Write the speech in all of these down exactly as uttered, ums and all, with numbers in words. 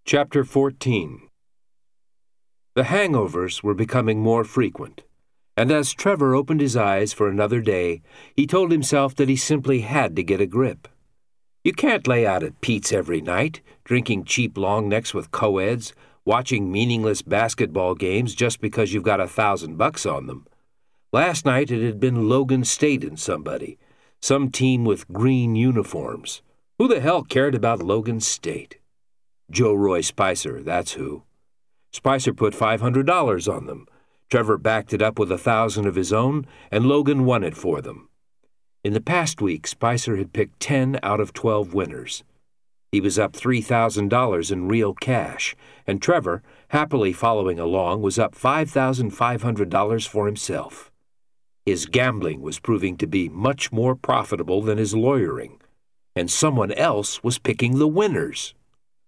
Chapter fourteen. The hangovers were becoming more frequent, and as Trevor opened his eyes for another day, he told himself that he simply had to get a grip. You can't lay out at Pete's every night, drinking cheap long necks with co-eds, watching meaningless basketball games just because you've got a thousand bucks on them. Last night it had been Logan State and somebody, some team with green uniforms. Who the hell cared about Logan State? Joe Roy Spicer, that's who. Spicer put five hundred dollars on them. Trevor backed it up with a thousand of his own, and Logan won it for them. In the past week, Spicer had picked ten out of twelve winners. He was up three thousand dollars in real cash, and Trevor, happily following along, was up five thousand five hundred dollars for himself. His gambling was proving to be much more profitable than his lawyering, and someone else was picking the winners.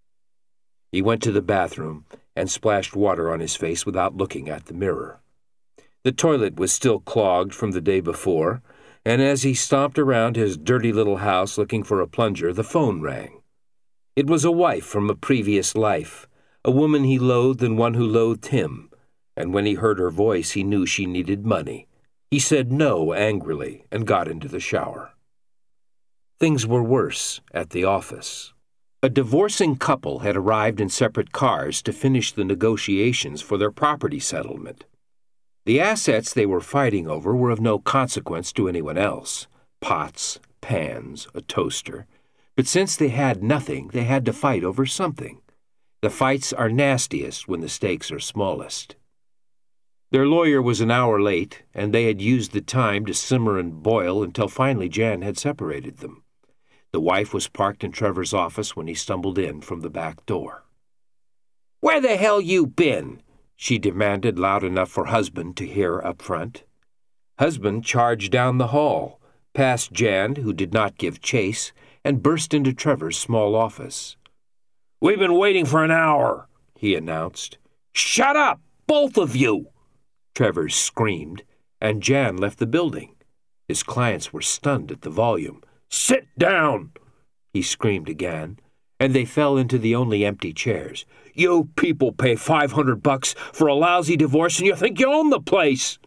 He went to the bathroom and splashed water on his face without looking at the mirror. The toilet was still clogged from the day before, and as he stomped around his dirty little house looking for a plunger, the phone rang. It was a wife from a previous life, a woman he loathed and one who loathed him, and when he heard her voice he knew she needed money. He said no angrily and got into the shower. Things were worse at the office. A divorcing couple had arrived in separate cars to finish the negotiations for their property settlement. The assets they were fighting over were of no consequence to anyone else. Pots, pans, a toaster. But since they had nothing, they had to fight over something. The fights are nastiest when the stakes are smallest. Their lawyer was an hour late, and they had used the time to simmer and boil until finally Jan had separated them. The wife was parked in Trevor's office when he stumbled in from the back door. "Where the hell you been?" she demanded loud enough for husband to hear up front. Husband charged down the hall, past Jan, who did not give chase, and burst into Trevor's small office. "We've been waiting for an hour," he announced. "Shut up, both of you!" Trevor screamed, and Jan left the building. His clients were stunned at the volume. "Sit down!" he screamed again, and they fell into the only empty chairs. "You people pay five hundred bucks for a lousy divorce and you think you own the place!"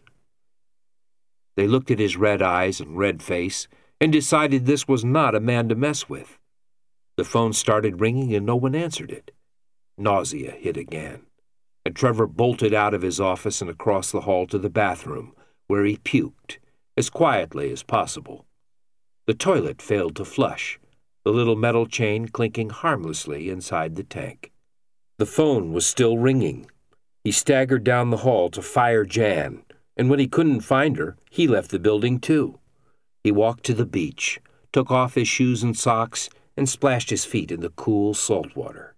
They looked at his red eyes and red face and decided this was not a man to mess with. The phone started ringing and no one answered it. Nausea hit again, and Trevor bolted out of his office and across the hall to the bathroom, where he puked, as quietly as possible. The toilet failed to flush, the little metal chain clinking harmlessly inside the tank. The phone was still ringing. He staggered down the hall to fire Jan, and when he couldn't find her, he left the building too. He walked to the beach, took off his shoes and socks, and splashed his feet in the cool salt water.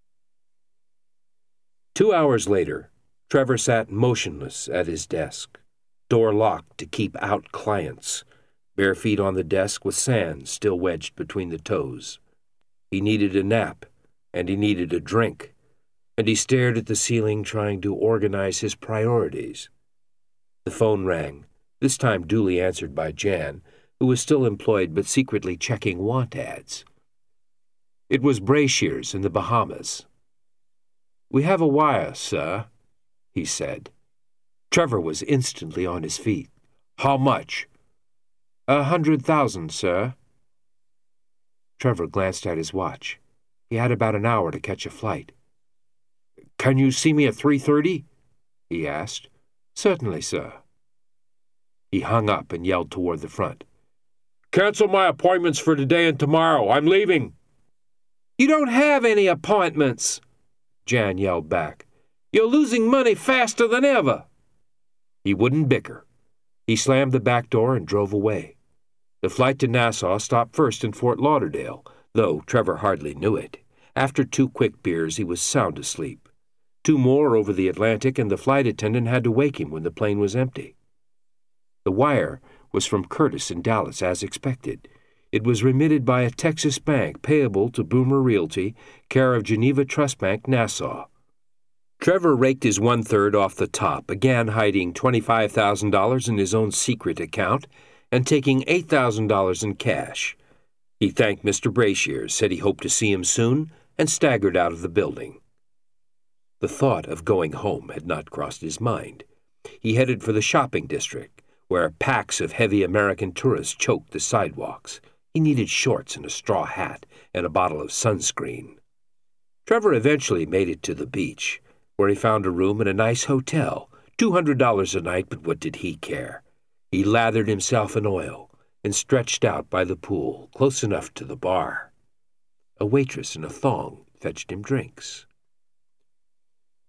Two hours later, Trevor sat motionless at his desk, door locked to keep out clients, bare feet on the desk with sand still wedged between the toes. He needed a nap, and he needed a drink, and he stared at the ceiling trying to organize his priorities. The phone rang, this time duly answered by Jan, who was still employed but secretly checking want ads. It was Brashears in the Bahamas. "We have a wire, sir," he said. Trevor was instantly on his feet. "How much?" "A hundred thousand, sir." Trevor glanced at his watch. He had about an hour to catch a flight. "Can you see me at three thirty? he asked. "Certainly, sir." He hung up and yelled toward the front. "Cancel my appointments for today and tomorrow. I'm leaving." "You don't have any appointments," Jan yelled back. "You're losing money faster than ever." He wouldn't bicker. He slammed the back door and drove away. The flight to Nassau stopped first in Fort Lauderdale, though Trevor hardly knew it. After two quick beers, he was sound asleep. Two more over the Atlantic, and the flight attendant had to wake him when the plane was empty. The wire was from Curtis in Dallas, as expected. It was remitted by a Texas bank payable to Boomer Realty, care of Geneva Trust Bank, Nassau. Trevor raked his one-third off the top, began hiding twenty-five thousand dollars in his own secret account, and taking eight thousand dollars in cash. He thanked Mister Brashears, said he hoped to see him soon, and staggered out of the building. The thought of going home had not crossed his mind. He headed for the shopping district, where packs of heavy American tourists choked the sidewalks. He needed shorts and a straw hat and a bottle of sunscreen. Trevor eventually made it to the beach, where he found a room in a nice hotel, two hundred dollars a night, but what did he care? He lathered himself in oil and stretched out by the pool, close enough to the bar. A waitress in a thong fetched him drinks.